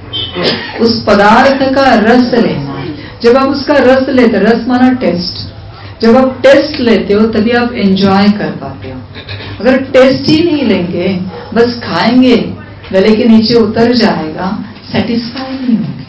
उस पदार्थ का रस लेना। जब आप उसका रस लेते, रस माना टेस्ट, जब आप टेस्ट लेते हो तभी आप एंजॉय कर पाते हो। अगर टेस्ट ही नहीं लेंगे, बस खाएंगे, गले के नीचे उतर जाएगा, सेटिस्फाई नहीं होंगे।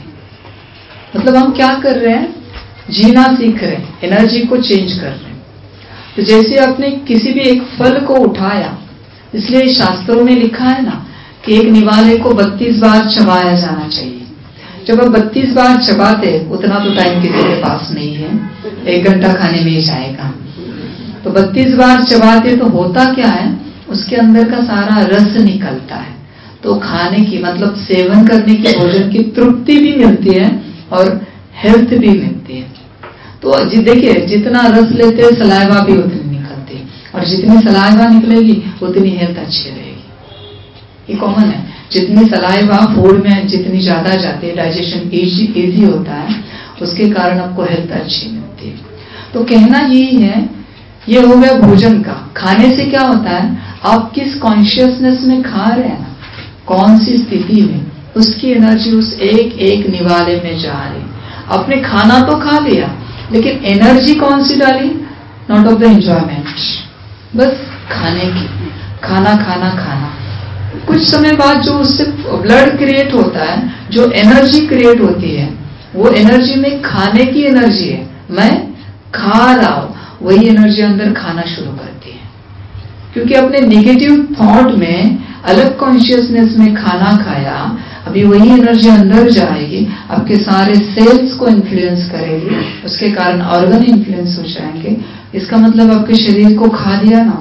मतलब हम क्या कर रहे हैं, जीना सीख रहे हैं, एनर्जी को चेंज कर रहे हैं। तो जैसे आपने किसी भी एक फल को उठाया, इसलिए शास्त्रों में लिखा है ना कि एक निवाले को बत्तीस बार चबाया जाना चाहिए। जब आप बत्तीस बार चबाते, उतना तो टाइम किसी के पास नहीं है, एक घंटा खाने में ही जाएगा। तो बत्तीस बार चबाते तो होता क्या है, उसके अंदर का सारा रस निकलता है। तो खाने की मतलब सेवन करने की, भोजन की तृप्ति भी मिलती है और हेल्थ भी मिलती है। तो देखिए जितना रस लेते हैं सलाइवा भी उतनी निकलती है, और जितनी सलाइवा निकलेगी उतनी हेल्थ अच्छी रहेगी। ये कॉमन है, जितनी सलाइवा फूड में जितनी ज्यादा जाती है, डाइजेशन इजी इजी होता है, उसके कारण आपको हेल्थ अच्छी मिलती है। तो कहना यही है, ये हो गया भोजन का। खाने से क्या होता है, आप किस कॉन्शियसनेस में खा रहे हैं ना, कौन सी स्थिति में, उसकी एनर्जी उस एक एक निवाले में जा रही। आपने खाना तो खा लिया, लेकिन एनर्जी कौन सी डाली, नॉट ऑफ द एंजॉयमेंट, बस खाने की, खाना खाना खाना। कुछ समय बाद जो उससे ब्लड क्रिएट होता है, जो एनर्जी क्रिएट होती है, वो एनर्जी में खाने की एनर्जी है, मैं खा रहा हूं, वही एनर्जी अंदर खाना शुरू करती है। क्योंकि अपने नेगेटिव थॉट में, अलग कॉन्शियसनेस में खाना खाया, अभी वही एनर्जी अंदर जाएगी, आपके सारे सेल्स को इन्फ्लुएंस करेगी, उसके कारण ऑर्गन इन्फ्लुएंस हो जाएंगे। इसका मतलब आपके शरीर को खा लिया ना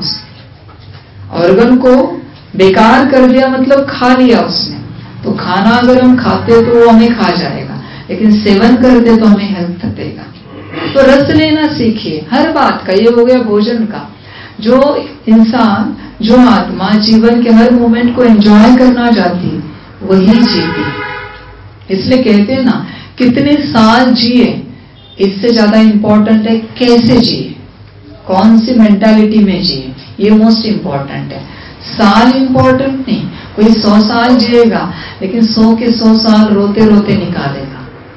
उसने, ऑर्गन को बेकार कर दिया, मतलब खा लिया उसने। तो खाना अगर हम खाते तो वो हमें खा जाएगा, लेकिन सेवन करते तो हमें हेल्थ देगा। तो रस लेना सीखिए हर बात का। ये हो गया भोजन का। जो इंसान, जो आत्मा जीवन के हर मोमेंट को एंजॉय करना चाहती, वही जीती। इसलिए कहते हैं ना, कितने साल जिए, इससे ज्यादा इंपॉर्टेंट है कैसे जिए, कौन सी मेंटालिटी में जिए, ये मोस्ट इंपॉर्टेंट है। साल इंपॉर्टेंट नहीं, कोई सौ साल जिएगा लेकिन सौ के सौ साल रोते रोते निकालेगा,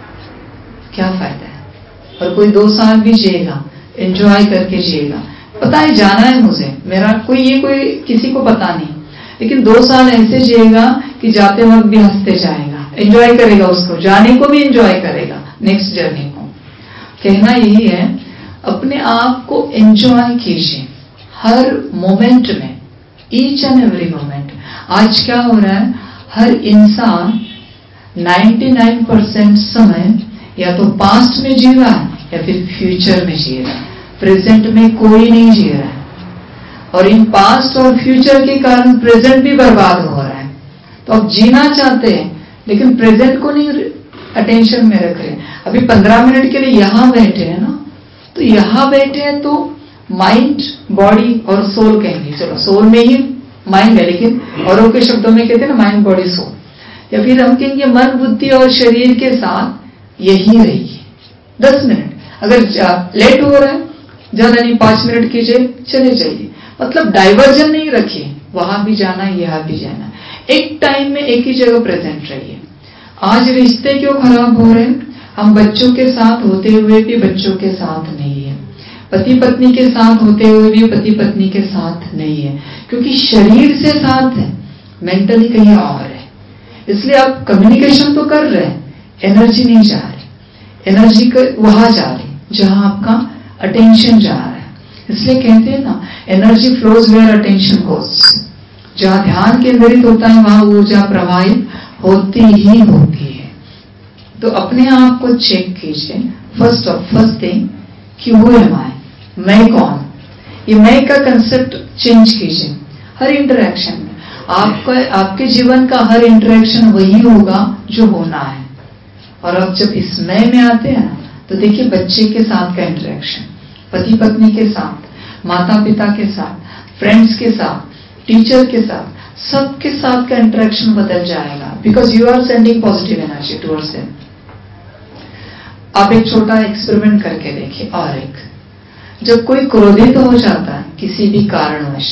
क्या फायदा है। और कोई दो साल भी जिएगा, एंजॉय करके जिएगा, पता है जाना है मुझे, मेरा कोई ये कोई किसी को पता नहीं, लेकिन दो साल ऐसे जिएगा कि जाते वक्त भी हंसते जाएगा, एंजॉय करेगा, उसको जाने को भी एंजॉय करेगा, नेक्स्ट जर्नी को। कहना यही है, अपने आप को एंजॉय कीजिए हर मोमेंट में, ईच एंड एवरी मोमेंट। आज क्या हो रहा है, हर इंसान निन्यानवे परसेंट समय या तो पास्ट में जी रहा है या फिर फ्यूचर में जी रहा है, प्रेजेंट में कोई नहीं जी रहा है। और इन पास्ट और फ्यूचर के कारण प्रेजेंट भी बर्बाद हो रहा है। तो आप जीना चाहते हैं लेकिन प्रेजेंट को नहीं अटेंशन में रख रहे। अभी पंद्रह मिनट के लिए यहां बैठे हैं ना, तो यहां बैठे हैं तो माइंड, बॉडी और सोल कहेंगे, चलो सोल में ही माइंड है, लेकिन औरों के शब्दों में कहते हैं ना माइंड, बॉडी, सोल, या फिर हम कहेंगे मन, बुद्धि और शरीर के साथ यही रहिए दस मिनट। अगर लेट हो रहा है, ज्यादा नहीं, पांच मिनट कीजिए, चले जाइए। मतलब डाइवर्जन नहीं रखिए, वहां भी जाना है, यहां भी जाना है, एक टाइम में एक ही जगह प्रेजेंट रहिए। आज रिश्ते क्यों खराब हो रहे हैं, हम बच्चों के साथ होते हुए भी बच्चों के साथ नहीं है, पति पत्नी के साथ होते हुए भी पति पत्नी के साथ नहीं है, क्योंकि शरीर से साथ है, मेंटली कहीं और है। इसलिए आप कम्युनिकेशन तो कर रहे हैं, एनर्जी नहीं जा रही, एनर्जी वहां जा रही जहां आपका अटेंशन जा रहा है। इसलिए कहते हैं ना, energy flows where attention goes. जहां ध्यान केंद्रित होता है वहां ऊर्जा प्रवाहित होती ही होती है। तो अपने आप को चेक कीजिए, फर्स्ट ऑफ फर्स्ट थिंग कि हु एम आई, मैं कौन। ये मैं का कंसेप्ट चेंज कीजिए हर इंटरेक्शन में। आपका आपके जीवन का हर इंटरेक्शन वही होगा जो होना है। और अब जब इस मैं में आते हैं ना, तो देखिए बच्चे के साथ का इंटरेक्शन, पति पत्नी के साथ, माता पिता के साथ, फ्रेंड्स के साथ, टीचर के साथ, सबके साथ का इंटरेक्शन बदल जाएगा, because you are sending positive energy towards them. आप एक छोटा एक्सपेरिमेंट करके देखिए। और एक, जब कोई क्रोधित हो जाता है किसी भी कारणवश,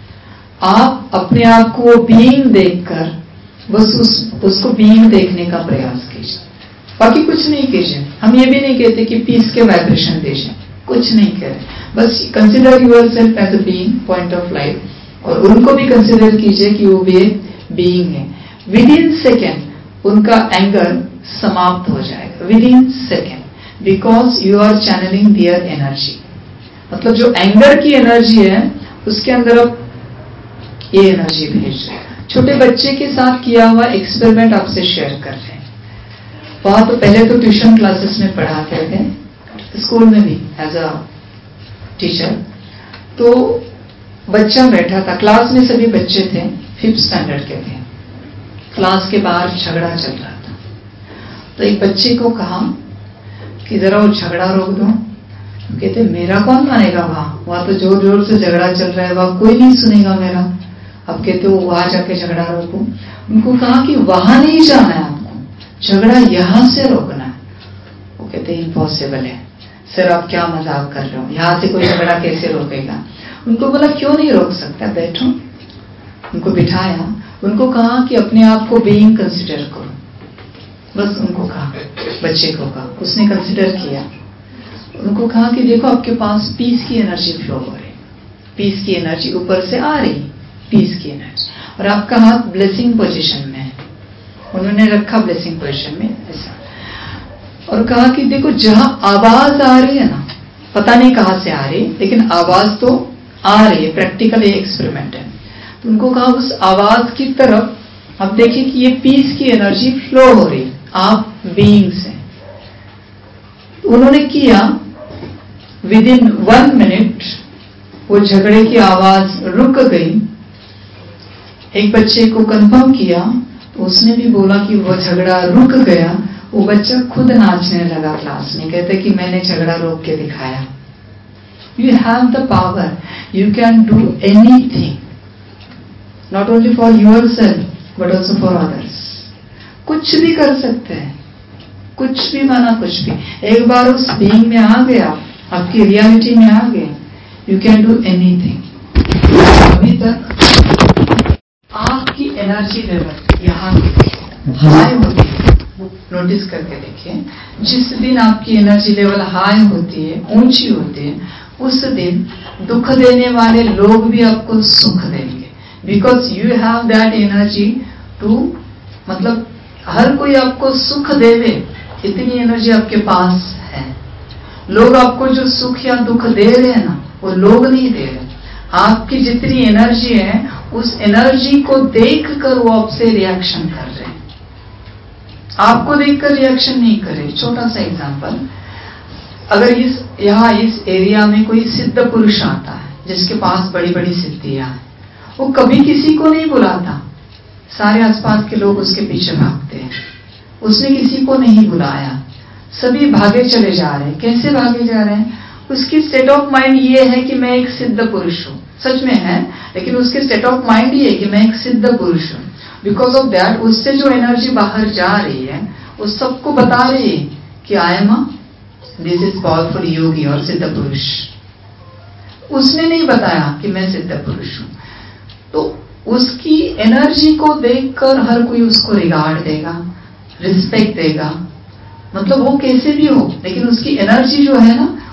आप अपने आप को बीइंग देखकर बस उस उसको बीइंग देखने का प्रयास कीजिए, बाकी कुछ नहीं कीजिए। हम ये भी नहीं कहते कि पीस के वाइब्रेशन दीजिए, कुछ नहीं कह रहे, बस consider yourself as a being point of light, और उनको भी कंसिडर कीजिए कि वो भी एक बीइंग है। विद इन सेकेंड उनका एंगर समाप्त हो जाएगा, within second, because you are channelling their energy. मतलब जो एंगर की एनर्जी है उसके अंदर आप ये एनर्जी भेज रहे हैं। छोटे बच्चे के साथ किया हुआ एक्सपेरिमेंट आपसे शेयर कर रहे हैं। वहां तो पहले तो ट्यूशन क्लासेस में पढ़ाते थे, स्कूल में भी एज अ टीचर। तो बच्चा बैठा था, क्लास में सभी बच्चे थे, फिफ्थ स्टैंडर्ड के थे। क्लास के बाहर झगड़ा चल रहा था। तो एक बच्चे को कहा कि जरा वो झगड़ा रोक दो। तो कहते मेरा कौन मानेगा, वहां वहां तो जोर जोर से झगड़ा चल रहा है, वहां कोई नहीं सुनेगा मेरा। अब कहते वो वहां जाके झगड़ा रोको। उनको कहा कि वहां नहीं जाना है, आपको झगड़ा यहां से रोकना है। वो कहते इम्पॉसिबल है सर, आप क्या मजाक कर रहे हो, यहां से कोई झगड़ा कैसे रोकेगा। उनको बोला क्यों नहीं रोक सकता, बैठो। उनको बिठाया, उनको कहा कि अपने आप को बीइंग कंसिडर करो, बस उनको कहा, बच्चे को कहा, उसने कंसिडर किया। उनको कहा कि देखो आपके पास पीस की एनर्जी फ्लो हो रही, पीस की एनर्जी ऊपर से आ रही, पीस की एनर्जी, और आपका हाथ ब्लेसिंग पोजीशन में है। उन्होंने रखा ब्लेसिंग पोजीशन में ऐसा, और कहा कि देखो जहां आवाज आ रही है ना, पता नहीं कहां से आ रही, लेकिन आवाज तो आ रही है, प्रैक्टिकल एक्सपेरिमेंट है। तो उनको कहा उस आवाज की तरफ अब देखिए कि ये पीस की एनर्जी फ्लो हो रही है आप बीइंग से। उन्होंने किया, विद इन वन मिनट वो झगड़े की आवाज रुक गई। एक बच्चे को कंफर्म किया तो उसने भी बोला कि वो झगड़ा रुक गया। वो बच्चा खुद नाचने लगा क्लास में, कहते कि मैंने झगड़ा रोक के दिखाया। You have the power. You can do anything, not only for yourself, but also for others. कुछ भी कर सकते हैं, कुछ भी माना कुछ भी। एक बार उस बीइंग में आ गया, आपकी रियलिटी में आ गए, you can do anything. अभी तक आपकी एनर्जी लेवल यहाँ हाई होती है, नोटिस करके देखिए। जिस दिन आपकी एनर्जी लेवल हाई होती है, ऊंची होती है, उस दिन दुख देने वाले लोग भी आपको सुख देंगे, because you have that energy too, मतलब हर कोई आपको सुख देवे इतनी एनर्जी आपके पास है। लोग आपको जो सुख या दुख दे रहे हैं ना, वो लोग नहीं दे रहे, आपकी जितनी एनर्जी है उस एनर्जी को देखकर वो आपसे रिएक्शन कर रहे हैं, आपको देखकर रिएक्शन नहीं कर रहे। छोटा सा एग्जांपल, अगर इस यहाँ इस एरिया में कोई सिद्ध पुरुष आता है जिसके पास बड़ी बड़ी सिद्धियां हैं, वो कभी किसी को नहीं बुलाता, सारे आसपास के लोग उसके पीछे भागते हैं। उसने किसी को नहीं बुलाया, सभी भागे चले जा रहे हैं। कैसे भागे जा रहे हैं? उसकी स्टेट ऑफ माइंड ये है कि मैं एक सिद्ध पुरुष हूँ, सच में है, लेकिन उसकी स्टेट ऑफ माइंड ये है कि मैं एक सिद्ध पुरुष हूँ। बिकॉज ऑफ दैट उससे जो एनर्जी बाहर जा रही है वो सबको बता रही है कि I am this is powerful yogi और सिद्ध पुरुष। उसने नहीं बताया कि मैं सिद्ध पुरुष हूं। तो उसकी एनर्जी को देखकर हर कोई उसको रिगार्ड देगा, रिस्पेक्ट देगा, मतलब वो कैसे भी हो, लेकिन उसकी एनर्जी जो है ना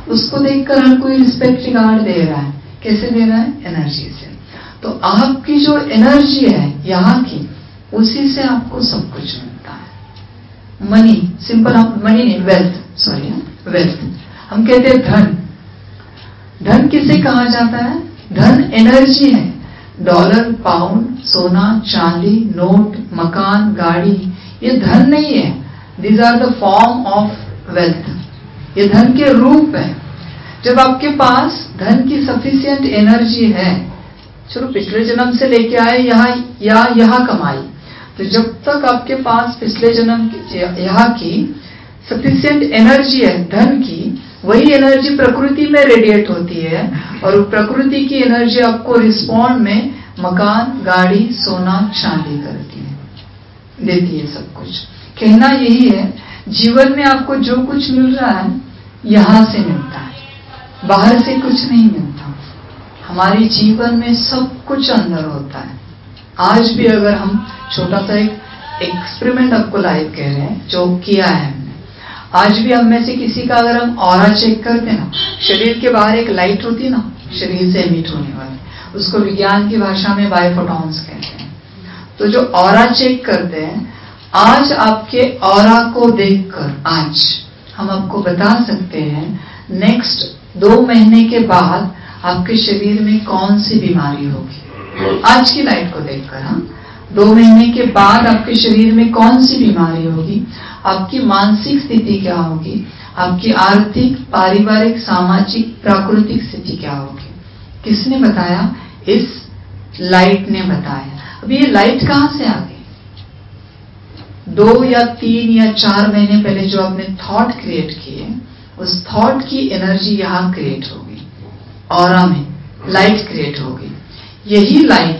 उसको देखकर हर कोई रिस्पेक्ट रिगार्ड दे रहा है। कैसे दे रहा है? एनर्जी से। तो आपकी जो एनर्जी है यहाँ की, उसी से आपको सब कुछ मिलता है। मनी, सिंपल, हम मनी नहीं, वेल्थ, सॉरी वेल्थ, हम कहते हैं धन। धन किसे कहा जाता है? धन एनर्जी है। डॉलर, पाउंड, सोना, चांदी, नोट, मकान, गाड़ी, ये धन नहीं है। These are the form of wealth. ये धन के रूप है। जब आपके पास धन की सफिशिएंट एनर्जी है, चलो पिछले जन्म से लेके आए यहाँ या यहाँ कमाई, तो जब तक आपके पास पिछले जन्म यहाँ की सफिशिएंट एनर्जी है धन की, वही एनर्जी प्रकृति में रेडिएट होती है और प्रकृति की एनर्जी आपको रिस्पॉन्ड में मकान, गाड़ी, सोना, चांदी करती है, देती है सब कुछ। कहना यही है, जीवन में आपको जो कुछ मिल रहा है यहां से मिलता है, बाहर से कुछ नहीं मिलता। हमारे जीवन में सब कुछ अंदर होता है। आज भी अगर हम छोटा सा एक एक्सपेरिमेंट आपको लाइव कह रहे हैं जो किया है हमने, आज भी हम में से किसी का अगर हम ऑरा चेक करते ना, शरीर के बाहर एक लाइट होती है ना, शरीर से एमिट होने वाली, उसको विज्ञान की भाषा में बायोफोटॉन्स कहते हैं। तो जो ऑरा चेक करते हैं, आज आपके ऑरा को देखकर आज हम आपको बता सकते हैं नेक्स्ट दो महीने के बाद आपके शरीर में कौन सी बीमारी होगी। आज की लाइट को देखकर हम दो महीने के बाद आपके शरीर में कौन सी बीमारी होगी, आपकी मानसिक स्थिति क्या होगी, आपकी आर्थिक, पारिवारिक, सामाजिक, प्राकृतिक स्थिति क्या होगी। किसने बताया? इस लाइट ने बताया। अब ये लाइट कहां से आ गई? दो या तीन या चार महीने पहले जो आपने थॉट क्रिएट किए, उस थॉट की एनर्जी यहां क्रिएट होगी, ऑरा में लाइट क्रिएट होगी। यही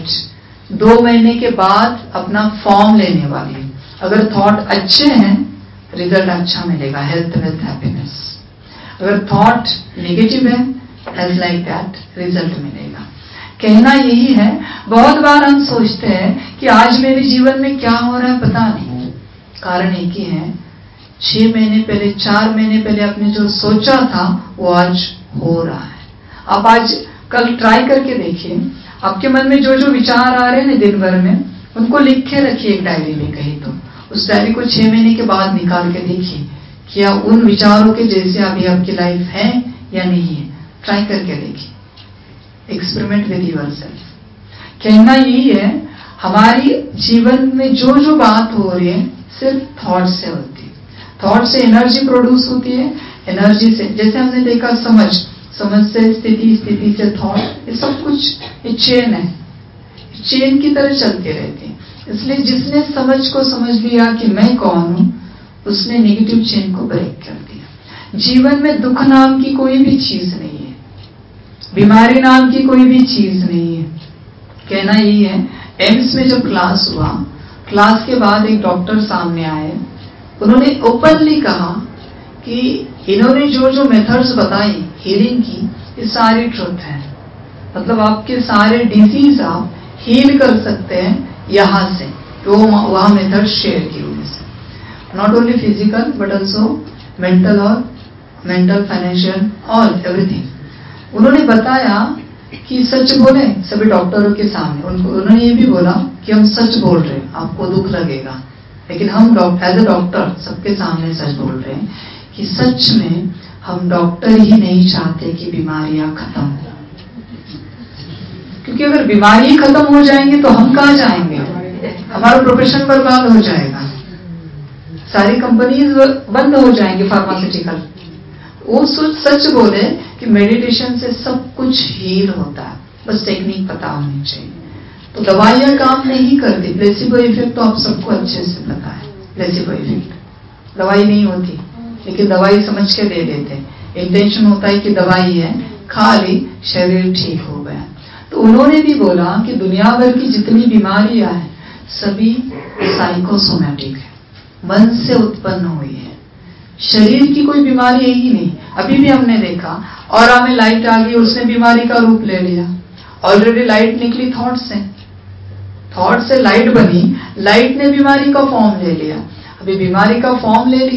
लाइट दो महीने के बाद अपना फॉर्म लेने वाली है। अगर थॉट अच्छे हैं, रिजल्ट अच्छा मिलेगा, हेल्थ, वेल्थ, हैप्पीनेस। अगर थॉट नेगेटिव है, एज लाइक दैट रिजल्ट मिलेगा। कहना यही है, बहुत बार हम सोचते हैं कि आज मेरे जीवन में क्या हो रहा है पता नहीं। कारण एक ही है, छह महीने पहले, चार महीने पहले आपने जो सोचा था वो आज हो रहा है। आप आज कल ट्राई करके देखिए, आपके मन में जो जो विचार आ रहे हैं ना दिन भर में, उनको लिख के रखिए एक डायरी में कहीं। तो उस डायरी को छह महीने के बाद निकाल के देखिए, क्या उन विचारों के जैसे अभी आपकी लाइफ है या नहीं है। ट्राई करके देखिए, एक्सपेरिमेंट विद योरसेल्फ। कहना यही है, हमारी जीवन में जो जो बात हो रही है सिर्फ थॉट से होती है। थॉट से एनर्जी प्रोड्यूस होती है, एनर्जी से, जैसे हमने देखा समझ, समझ से स्थिति, स्थिति से थॉट, ये सब कुछ ये चेन है, चेन की तरह चलते रहते हैं। इसलिए जिसने समझ को समझ लिया कि मैं कौन हूं, उसने नेगेटिव चेन को ब्रेक कर दिया। जीवन में दुख नाम की कोई भी चीज नहीं है, बीमारी नाम की कोई भी चीज नहीं है। कहना यही है, एम्स में जब क्लास हुआ, क्लास के बाद एक डॉक्टर सामने आए, उन्होंने ओपनली कहा कि इन्होंने जो जो मेथड्स बताई हीलिंग की, ये सारी ट्रुथ है। मतलब आपके सारे डिजीज आप हील कर सकते हैं यहां से, तो वहां मेथड शेयर की हुई से, not only physical but also mental और मेंटल, फाइनेंशियल, ऑल एवरीथिंग। उन्होंने बताया कि सच बोले सभी डॉक्टरों के सामने। उनको उन्होंने ये भी बोला कि हम सच बोल रहे हैं, आपको दुख लगेगा, लेकिन हम एज ए डॉक्टर सबके सामने सच बोल रहे हैं कि सच में हम डॉक्टर ही नहीं चाहते कि बीमारियां खत्म हो। क्योंकि अगर बीमारी खत्म हो जाएंगी तो हम कहां जाएंगे, हमारा प्रोफेशन बर्बाद हो जाएगा, सारी कंपनीज बंद हो जाएंगी फार्मास्यूटिकल। वो सच बोले कि मेडिटेशन से सब कुछ हील होता है, बस टेक्निक पता होनी चाहिए। तो दवाइयां काम नहीं करती। प्लेसिबो इफेक्ट तो आप सबको अच्छे से पता है, प्लेसिबो इफेक्ट दवाई नहीं होती, लेकिन दवाई समझ के दे देते। इंटेंशन होता है कि दवाई है, खा ली, शरीर ठीक हो गया। तो उन्होंने भी बोला कि दुनिया भर की जितनी बीमारियां हैं सभी साइकोसोमैटिक है, मन से उत्पन्न हुई है। शरीर की कोई बीमारी है ही नहीं। अभी भी हमने देखा ऑरा में लाइट आ गई, उसने बीमारी का रूप ले लिया। ऑलरेडी लाइट निकली थॉट से, थॉट से लाइट बनी, लाइट ने बीमारी का फॉर्म ले लिया। अभी बीमारी का फॉर्म ले लिया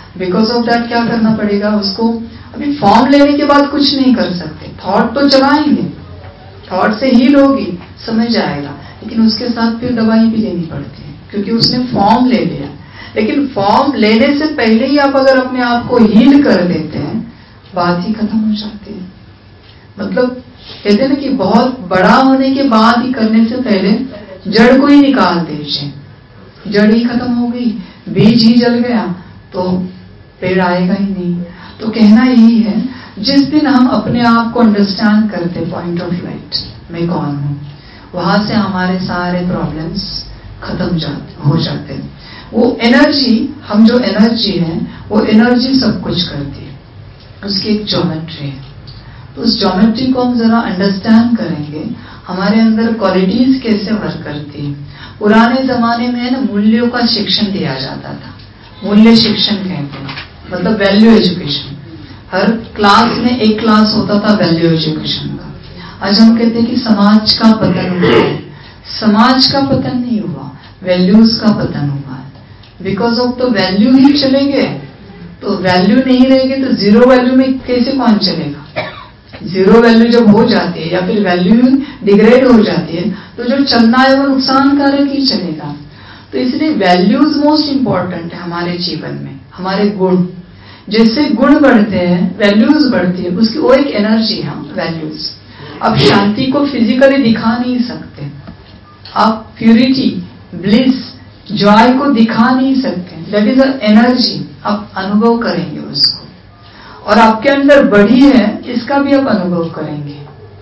बिकॉज ऑफ दैट क्या करना पड़ेगा उसको, अभी फॉर्म लेने के बाद कुछ नहीं कर सकते, थॉट तो चलाएंगे, थॉट से हील होगी, समझ आएगा, लेकिन उसके साथ फिर दवाई भी लेनी पड़ती है क्योंकि उसने फॉर्म ले लिया। लेकिन फॉर्म लेने से पहले ही आप अगर अपने आप को हील कर देते हैं, बात ही खत्म हो जाती है। मतलब कहते हैं ना कि बहुत बड़ा होने के बाद ही करने से पहले जड़ को ही निकाल दीजिए, जड़ ही खत्म हो गई, बीज ही जल गया तो पेड़ आएगा ही नहीं। तो कहना यही है, जिस दिन हम अपने आप को अंडरस्टैंड करते, पॉइंट ऑफ लाइट मैं कौन हूं, वहां से हमारे सारे प्रॉब्लम्स खत्म जाते हो जाते हैं। वो एनर्जी, हम जो एनर्जी है वो एनर्जी सब कुछ करती है, उसकी एक ज्योमेट्री है। तो उस ज्योमेट्री को हम जरा अंडरस्टैंड करेंगे, हमारे अंदर क्वालिटीज कैसे वर्क करती है। पुराने जमाने में ना मूल्यों का शिक्षण दिया जाता था, मूल्य शिक्षण कहते हैं, मतलब वैल्यू एजुकेशन। हर क्लास में एक क्लास होता था वैल्यू एजुकेशन का। आज हम कहते हैं कि समाज का पतन हुआ है, समाज का पतन नहीं हुआ, वैल्यूज का पतन हुआ है। बिकॉज ऑफ तो वैल्यू ही चले गए, तो वैल्यू नहीं रहेगी तो जीरो वैल्यू में कैसे कौन चलेगा। जीरो वैल्यू जब हो जाती है या फिर वैल्यू डिग्रेड हो जाती है तो जो चलना है वो नुकसानकारक ही चलेगा। तो इसलिए वैल्यूज मोस्ट इंपॉर्टेंट है हमारे जीवन में, हमारे गुण। जैसे गुण बढ़ते हैं वैल्यूज बढ़ती है, उसकी वो एक एनर्जी है वैल्यूज। आप शांति को फिजिकली दिखा नहीं सकते, आप प्यूरिटी, ब्लिस, जॉय को दिखा नहीं सकते, दैट इज अ एनर्जी, आप अनुभव करेंगे उसको, और आपके अंदर बढ़ी है इसका भी आप अनुभव करेंगे।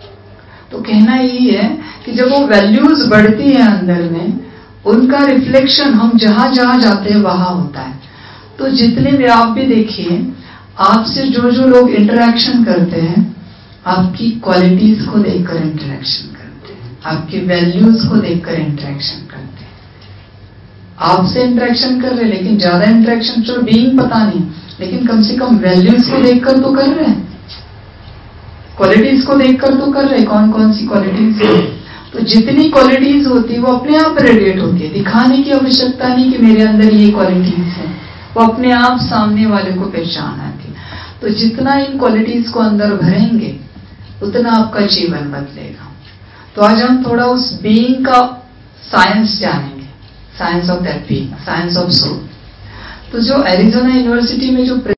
तो कहना यही है कि जब वो वैल्यूज बढ़ती है अंदर में, उनका रिफ्लेक्शन हम जहां जहां जाते हैं वहां होता है। तो जितने भी आप भी देखिए, आपसे जो जो लोग इंटरेक्शन करते हैं, आपकी क्वालिटीज को देखकर इंटरेक्शन करते हैं, आपकी वैल्यूज को देखकर इंटरेक्शन करते हैं। आपसे इंटरेक्शन कर रहे लेकिन ज्यादा इंटरेक्शन चलो बीइंग पता नहीं, लेकिन कम से कम वैल्यूज को देखकर तो कर रहे हैं, क्वालिटीज को देखकर तो कर रहे हैं, कौन कौन सी क्वालिटीज है। तो जितनी क्वालिटीज होती है वो अपने आप रेडिएट होती है, दिखाने की आवश्यकता नहीं कि मेरे अंदर ये क्वालिटीज है, वो अपने आप सामने वाले को पहचान आती। तो जितना इन क्वालिटीज को अंदर भरेंगे उतना आपका जीवन बदलेगा। तो आज हम थोड़ा उस बीइंग का साइंस जानेंगे, science of that being, science of soul. तो जो एरिज़ोना यूनिवर्सिटी में जो